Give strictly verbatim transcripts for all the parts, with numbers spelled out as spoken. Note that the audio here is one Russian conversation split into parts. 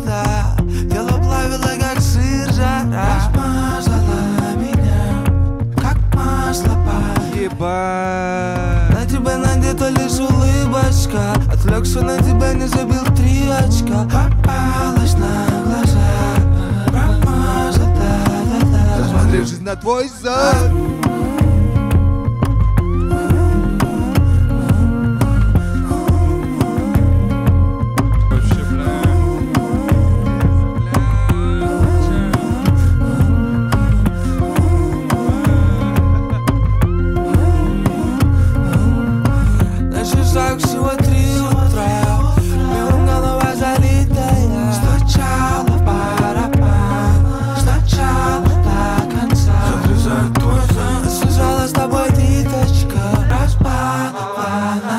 вода, тело плавило, как сыр, жара. Размазала меня, как масло по ебать. На тебя надета лишь улыбочка, отвлекся на тебя, не забил три очка. Попалась на глаза, промазала, да-да-да. Смотри жизнь на твой зад. Всего три утра, милым голова залитая. Стучала в барабан, стучала до конца. Загрызает твой зад, связала с тобой ниточка разбалованная.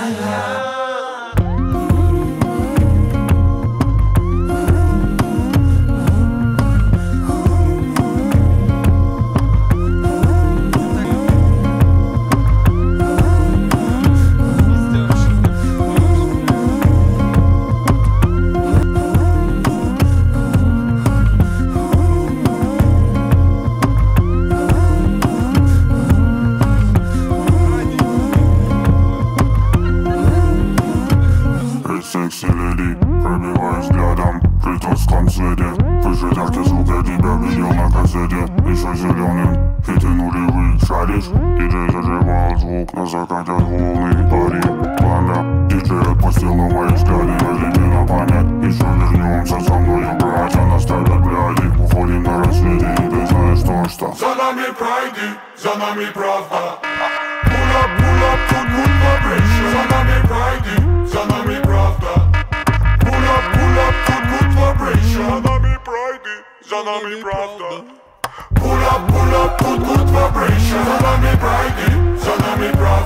Секси леди, пробиваю взглядом в притоском свете. Выше яркий звук, я тебя видел на кассете. Еще зеленым, и ты нулевый шаришь. Диджей заживал звук, на закате волны пари. Пламя, диджей отпустил на мои взгляды. Возьми на память, еще вернемся со мною. Братья наставят бляди, уходим на рассвете. И ты знаешь то, что за нами пройди, за нами правда. Pull up, pull up, тут good vibration. За нами пройди, за нами правда. Pull up, pull up, тут good vibration. За нами пройди, за нами правда. Pull up, pull up, тут good vibration. За нами пройди, за нами правда.